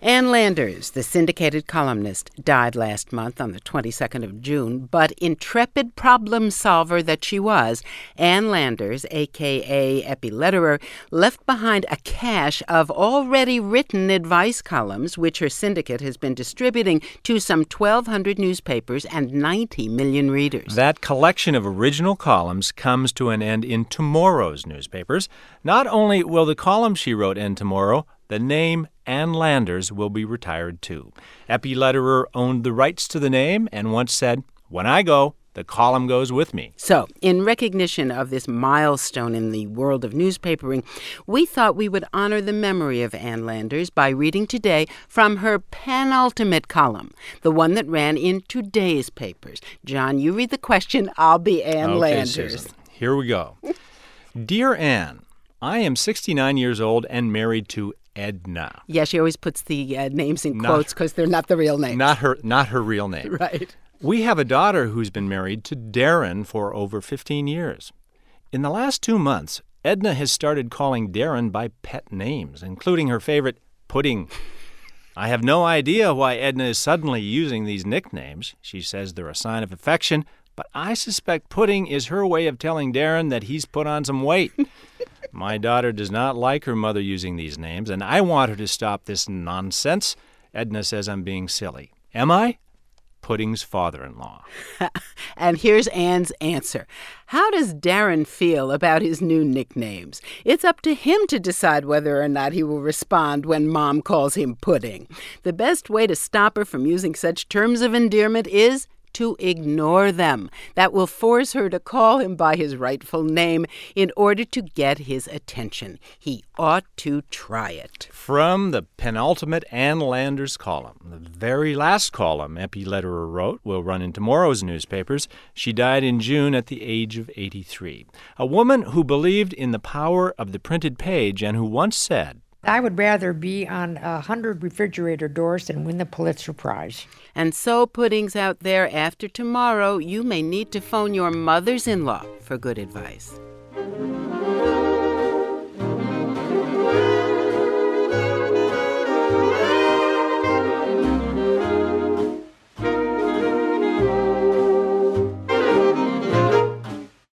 Ann Landers, the syndicated columnist, died last month on the 22nd of June, but intrepid problem solver that she was, Ann Landers, a.k.a. Epi Lederer, left behind a cache of already written advice columns, which her syndicate has been distributing to some 1,200 newspapers and 90 million readers. That collection of original columns comes to an end in tomorrow's newspapers. Not only will the column she wrote end tomorrow, the name Ann Landers will be retired too. Epi Lederer owned the rights to the name and once said, "When I go, the column goes with me." So, in recognition of this milestone in the world of newspapering, we thought we would honor the memory of Ann Landers by reading today from her penultimate column, the one that ran in today's papers. John, you read the question. I'll be Ann Landers. Susan. Here we go. Dear Ann, I am 69 years old and married to Edna. Yeah, she always puts the names in quotes because they're not the real names. Not her real name. Right. We have a daughter who's been married to Darren for over 15 years. In the last 2 months, Edna has started calling Darren by pet names, including her favorite, Pudding. I have no idea why Edna is suddenly using these nicknames. She says they're a sign of affection, but I suspect Pudding is her way of telling Darren that he's put on some weight. My daughter does not like her mother using these names, and I want her to stop this nonsense. Edna says I'm being silly. Am I? Pudding's father-in-law. And here's Ann's answer. How does Darren feel about his new nicknames? It's up to him to decide whether or not he will respond when Mom calls him Pudding. The best way to stop her from using such terms of endearment is to ignore them. That will force her to call him by his rightful name in order to get his attention. He ought to try it. From the penultimate Ann Landers column, the very last column Epi Lederer wrote will run in tomorrow's newspapers. She died in June at the age of 83. A woman who believed in the power of the printed page and who once said, I would rather be on 100 refrigerator doors than win the Pulitzer Prize. And so, Puddings out there, after tomorrow, you may need to phone your mothers-in-law for good advice.